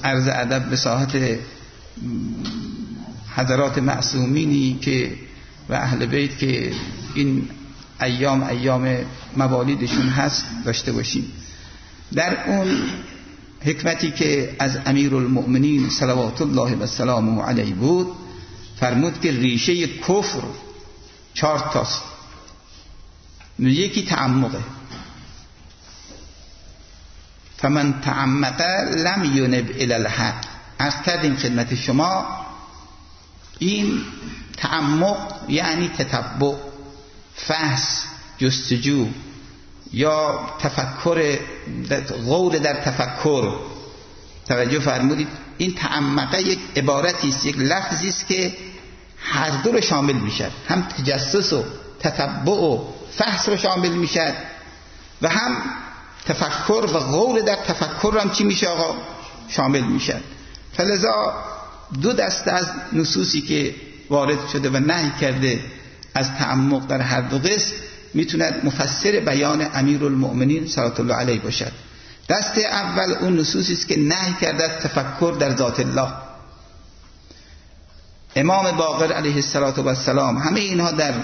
عرض ادب به ساحت حضرات معصومینی که و اهل بیت که این ایام موالیدشون هست داشته باشیم. در اون حکمتی که از امیرالمؤمنین صلوات الله و سلامه علیه بود، فرمود که ریشه کفر 4 تاست. یکی تعمقه، فمن تعمق لم ینب الی الحق. عرض کردیم خدمت شما این تعمق یعنی تتبع، فحص، جستجو یا تفکر، غور در تفکر. توجه فرمودید این تعمقه یک عبارتی است، یک لفظی است که هر دو رو شامل میشه، هم تجسس و تتبع و فحص رو شامل میشه و هم تفکر و غور در تفکر هم چی میشه آقا؟ شامل میشه. فلذا 2 دسته از نصوصی که وارد شده و نهی کرده از تعمق در هر 2 قسم میتوند مفسر بیان امیرالمؤمنین صلوات الله علیه باشد. دسته اول اون نصوصی است که نهی کرده از تفکر در ذات الله. امام باقر علیه السلام، همه اینها در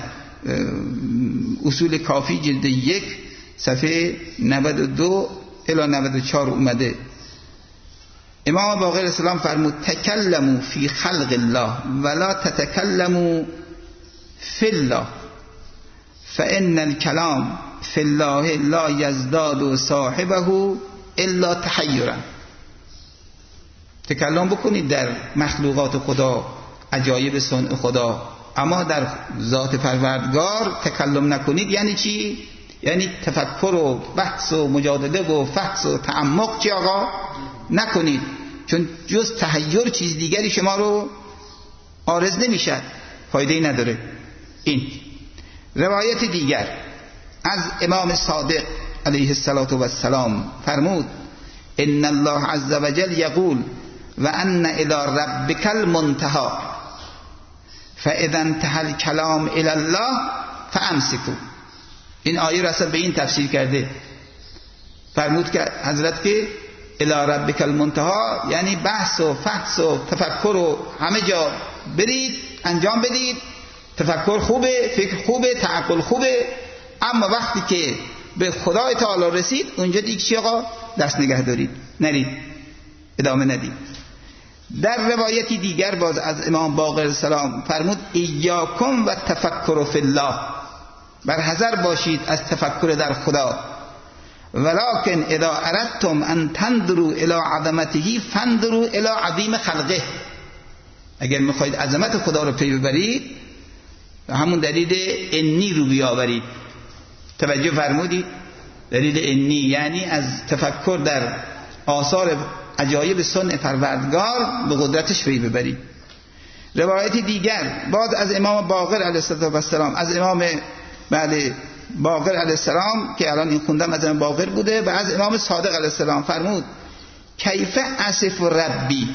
اصول کافی جلد 1 صفحه 92 الی 94 اومده. امام باقر علیه السلام فرمود تکلموا فی خلق الله ولا تتکلموا فی الله فان الکلام فی الله لا یزداد صاحبه الا تحیرا. تکلم بکنید در مخلوقات خدا، عجایب صنع خدا، اما در ذات پروردگار تکلم نکنید. یعنی چی؟ یعنی تفکر و بحث و مجادله و فحص و تعمق چی آقا؟ نکنید، چون جز تحیر چیز دیگری شما رو عارض نمیشد، فایده‌ای نداره. این روایت دیگر از امام صادق علیه السلام فرمود ان الله عز وجل یقول و ان الی ربک المنتهی فاذا انتهى الكلام الی الله فامسکوا. این آیه را اصلا به این تفسیر کرده، فرمود که حضرت که الی ربک المنتهی یعنی بحث و فحص و تفکر و همه جا برید انجام بدید. تفکر خوبه، فکر خوبه، تعقل خوبه، اما وقتی که به خدای تعالی رسید اونجا دیگه چی آقا؟ دست نگه دارید، نرید، ادامه ندید. در روایتی دیگر باز از امام باقر السلام فرمود ایاکم و تفکر فی الله، بر حذر باشید از تفکر در خدا. ولکن اذا اردتم ان تنظروا الی عظمته فانظروا الی عظیم خلقه. اگر میخواید عظمت خدا رو پی ببرید همون دلیل انی رو بیاورید. توجه فرمودید؟ دلیل انی یعنی از تفکر در آثار عجایب صنع پروردگار به قدرتش پی ببرید. روایت دیگر باز از امام باقر علیه السلام، از امام باقر علیه السلام که الان این خوندم از امام باقر بوده، و از امام صادق علیه السلام فرمود کیف اصف ربی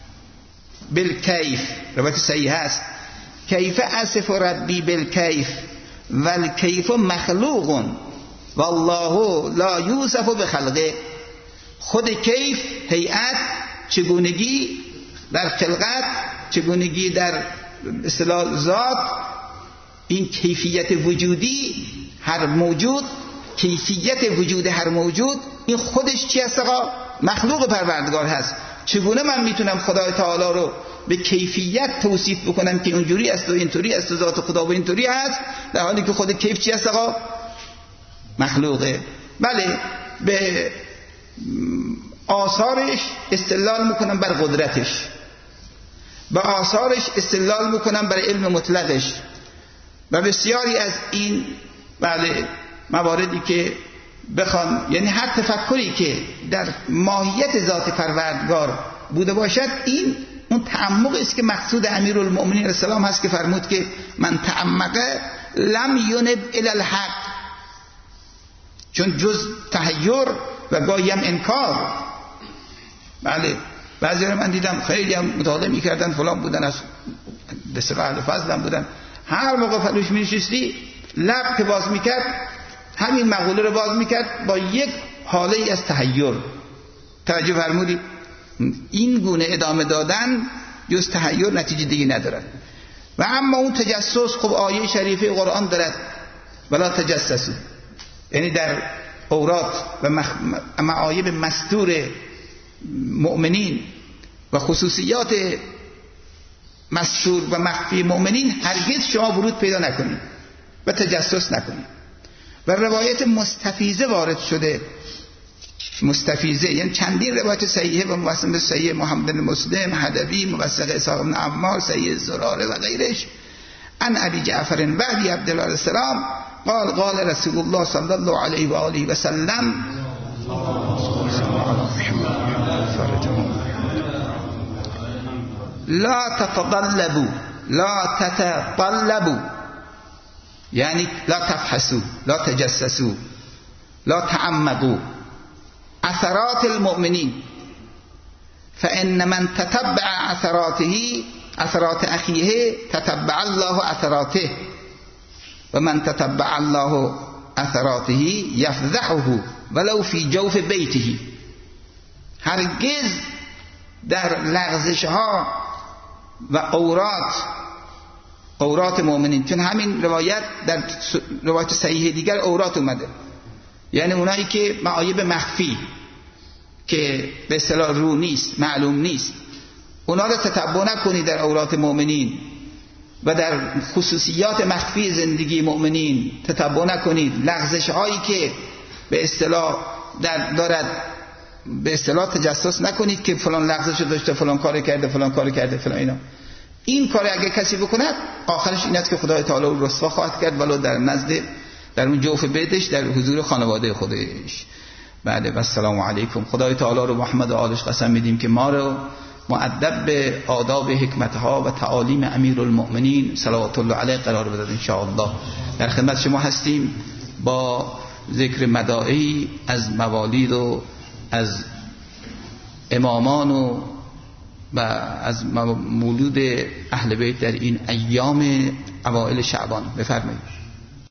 بالکیف. روایت صحیح است. کیف اصف ربی بالکیف والکیف مخلوق والله لا یوصف بخلقه. خود کیف، هیئت، چگونگی در خلقت، چگونگی در اصطلاح ذات، این کیفیت وجودی هر موجود، کیفیت وجود هر موجود این خودش چی هست آقا؟ مخلوق پروردگار هست. چگونه من میتونم خدای تعالی رو به کیفیت توصیف بکنم که اونجوری است و اینطوری است و ذات خدا و اینطوری هست، در حالی که خود کیف چی هست آقا؟ مخلوقه. بله، به آثارش استدلال میکنم بر قدرتش، به آثارش استدلال میکنم بر علم مطلقش، و بسیاری از این بله مواردی که بخوام، یعنی هر تفکری که در ماهیت ذات پروردگار بوده باشد، این اون تعمق است که مقصود امیرالمؤمنین علیه السلام هست که فرمود که من تعمق لم ینب الی الحق. چون جز تحیر و گاهی هم انکار. بله، بعضی من دیدم خیلی هم مطالعه میکردن، فلان بودن، از دست اهل فضل هم بودن، هر موقع فلوش میشستی لب که باز میکرد همین مقوله رو باز میکرد با یک حاله از تحیر. توجه فرمودی؟ این گونه ادامه دادن جز تحیر نتیجه دیگه ندارد. و اما اون تجسس، خب آیه شریفه قرآن دارد ولا تجسسوا، یعنی در اورات و معایب مستور مؤمنین و خصوصیات مستور و مخفی مؤمنین هرگز شما ورود پیدا نکنید و تجسس نکنید. و روایت مستفیضه وارد شده، مستفیضه یعنی چندین روایت صحیحه و موسم صحیح محمد بن مسلم، حدبی، موثق اسحاق بن عمار، سید زراره و غیرش، عن ابی جعفر وحدی عبدالله علیه السلام قال قال رسول الله صلی الله علیه و آله و سلم لا تتطلبوا یعنی لا تفحصوا، لا تجسسوا، لا تعمقوا اثرات المؤمنین، فان من تتبع اثرات اخیه تتبع الله اثراته، و من تتبع الله اثراته یفضحه ولو فی جوف بیته. هرگز در لغزش ها و عورات مؤمنین، چون همین روایت در روایت صحیح دیگر عورات اومده، یعنی اونایی که معایب مخفی که به اصطلاح رو نیست، معلوم نیست، اونا رو تتبع نکنید در عورات مؤمنین و در خصوصیات مخفی زندگی مؤمنین تتبع نکنید. لغزش هایی که به اصطلاح دارد، به اصطلاح تجسس نکنید که فلان لغزش داشته، فلان کار کرده، فلان کار کرده، فلان اینا. این کار اگه کسی بکند آخرش این است که خدای تعالی رو رسوا خواهد کرد، ولو در اون جوف بیتش، در حضور خانواده خودش. بعد و السلام علیکم. خدای تعالی رو محمد و آلش قسم میدیم که ما رو مؤدب به آداب حکمتها و تعالیم امیرالمؤمنین صلوات الله علیه قرار بدهد ان شاء الله. در خدمت شما هستیم با ذکر مدائعی از موالید و از امامان و از مولود اهل بیت در این ایام اوائل شعبان. بفرمایید.